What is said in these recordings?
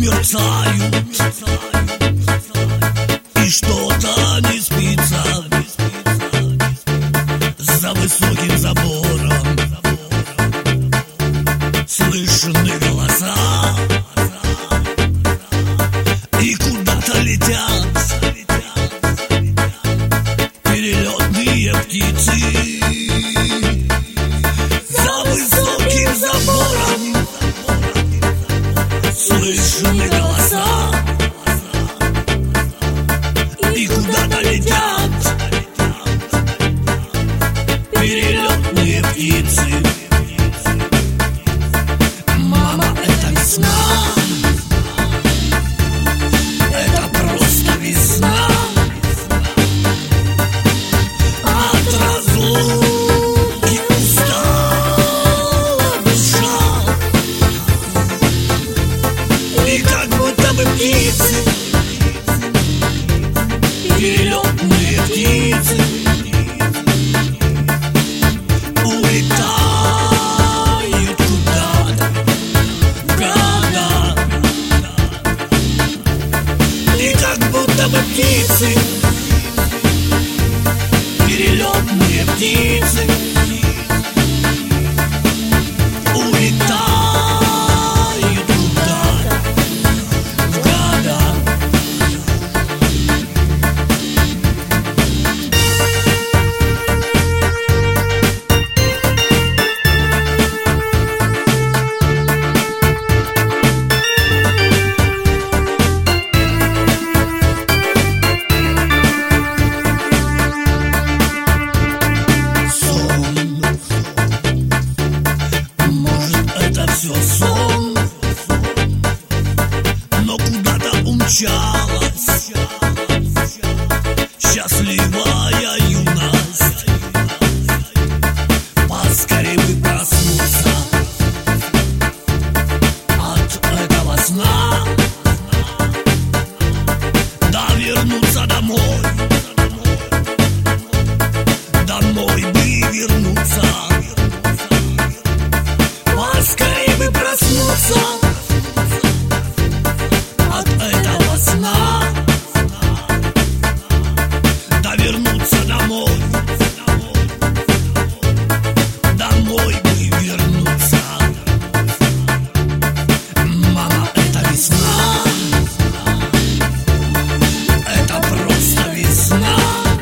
мерцают, и что-то не спится за высоким забором. Слышны голоса, и куда-то летят перелетные птицы. За высоким забором слышны голоса, и куда-то летят перелетные птицы. Мама, это весна, это просто весна. От разлуки устала душа, и как будто бы птицы, перелетные птицы, улетают куда-то в года. И как будто бы птицы, перелетные птицы, улетают куда-то в года. Все сон, но куда-то умчалась счастливая юность. Поскорей бы проснуться от этого сна, да вернуться домой, домой бы вернуться. Поскорей бы проснуться от этого сна, да вернуться домой, домой бы вернуться. Мама, это весна, это просто весна.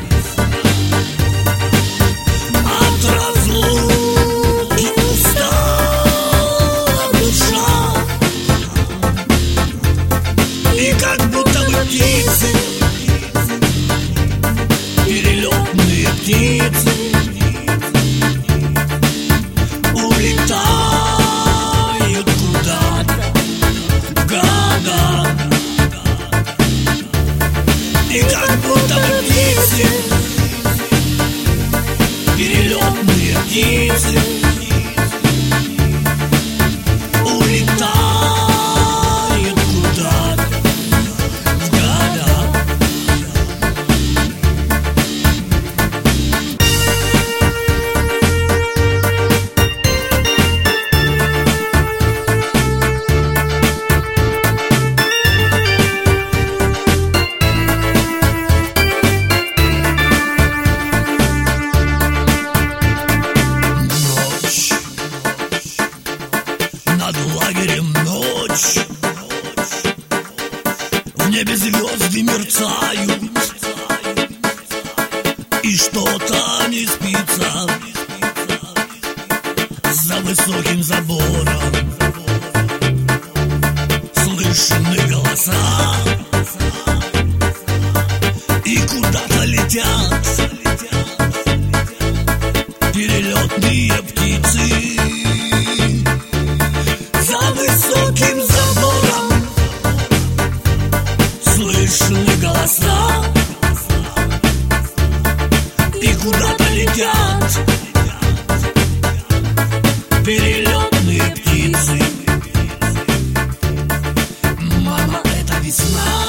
От разлуки устала душа, и как будто бы птицы, перелетные птицы, улетают куда-то в года. И как будто бы птицы, перелетные птицы, улетают куда-то в года. Ночь, над лагерем ночь, в небе звезды мерцают, и что-то не спится за высоким забором. Слышны голоса, и куда-то летят перелетные птицы. За высоким забором слышны голоса, и куда-то летят перелетные птицы. Мама, это весна,